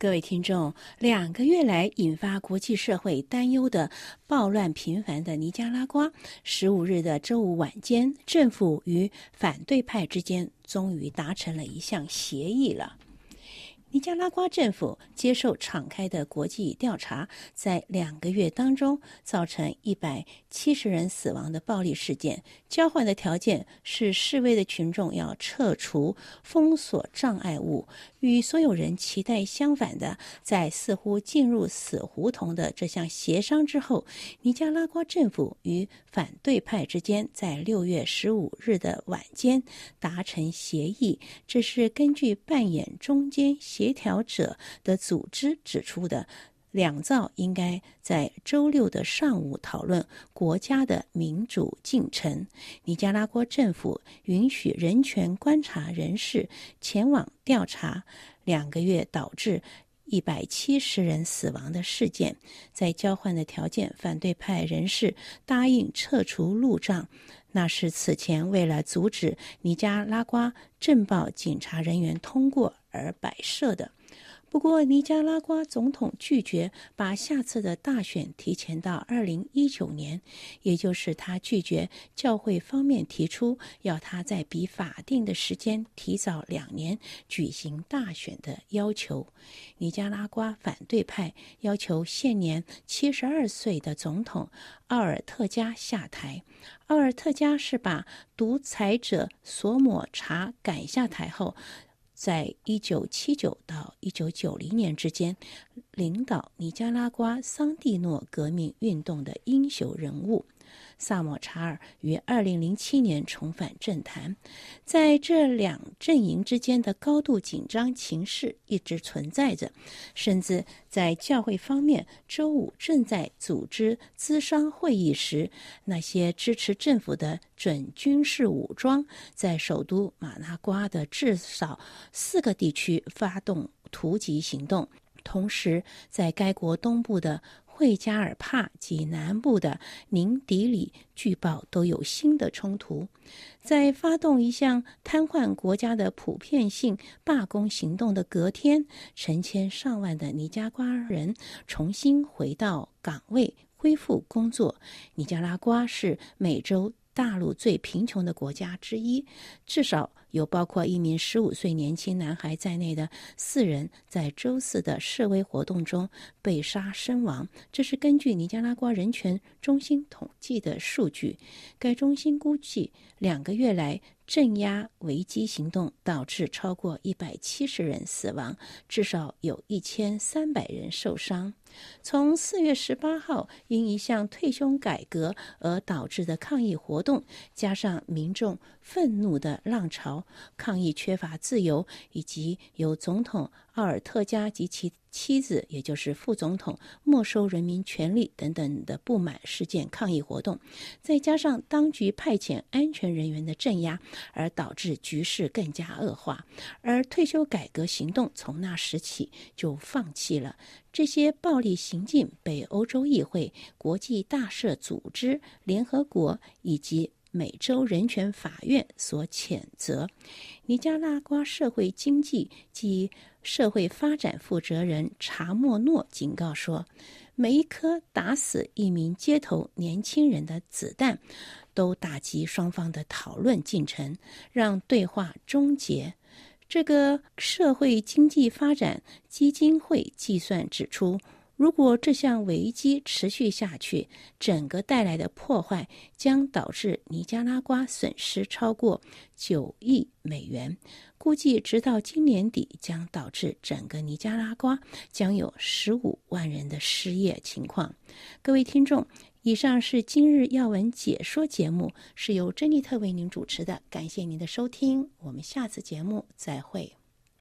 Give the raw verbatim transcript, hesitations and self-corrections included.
各位听众，两个月来引发国际社会担忧的暴乱频繁的尼加拉瓜，十五日的周五晚间，政府与反对派之间终于达成了一项协议了。尼加拉瓜政府接受敞开的国际调查，在两个月当中造成一百七十人死亡的暴力事件，交换的条件是示威的群众要撤除封锁障碍物。与所有人期待相反的，在似乎进入死胡同的这项协商之后，尼加拉瓜政府与反对派之间在六月十五日的晚间达成协议。这是根据扮演中间协调者的组织指出的。两造应该在周六的上午讨论国家的民主进程。尼加拉瓜政府允许人权观察人士前往调查两个月导致一百七十人死亡的事件。在交换的条件，反对派人士答应撤除路障，那是此前为了阻止尼加拉瓜镇暴警察人员通过而摆设的。不过，尼加拉瓜总统拒绝把下次的大选提前到二零一九年，也就是他拒绝教会方面提出要他在比法定的时间提早两年举行大选的要求。尼加拉瓜反对派要求现年七十二岁的总统奥尔特加下台。奥尔特加是把独裁者索抹查赶下台后，在一九七九到一九九零年之间领导尼加拉瓜桑蒂诺革命运动的英雄人物。萨摩查尔于二零零七年重返政坛。在这两阵营之间的高度紧张情势一直存在着，甚至在教会方面周五正在组织咨商会议时，那些支持政府的准军事武装在首都马拉瓜的至少四个地区发动突击行动，同时在该国东部的惠加尔帕及南部的宁迪里据报都有新的冲突。在发动一项瘫痪国家的普遍性罢工行动的隔天，成千上万的尼加瓜人重新回到岗位，恢复工作。尼加拉瓜是美洲大陆最贫穷的国家之一，至少有包括一名十五岁年轻男孩在内的四人在周四的示威活动中被杀身亡。这是根据尼加拉瓜人权中心统计的数据。该中心估计，两个月来镇压围击行动导致超过一百七十人死亡，至少有一千三百人受伤。从四月十八号因一项退休改革而导致的抗议活动，加上民众愤怒的浪潮，抗议缺乏自由，以及由总统奥尔特加及其妻子也就是副总统没收人民权利等等的不满事件抗议活动，再加上当局派遣安全人员的镇压，而导致局势更加恶化。而退休改革行动从那时起就放弃了。这些暴力行径被欧洲议会、国际大赦组织、联合国以及美洲人权法院所谴责。尼加拉瓜社会经济及社会发展负责人查莫诺警告说，每一颗打死一名街头年轻人的子弹都打击双方的讨论进程，让对话终结。这个社会经济发展基金会计算指出，如果这项危机持续下去，整个带来的破坏将导致尼加拉瓜损失超过九亿美元，估计直到今年底将导致整个尼加拉瓜将有十五万人的失业情况。各位听众，以上是今日要闻解说节目，是由珍妮特为您主持的，感谢您的收听，我们下次节目再会。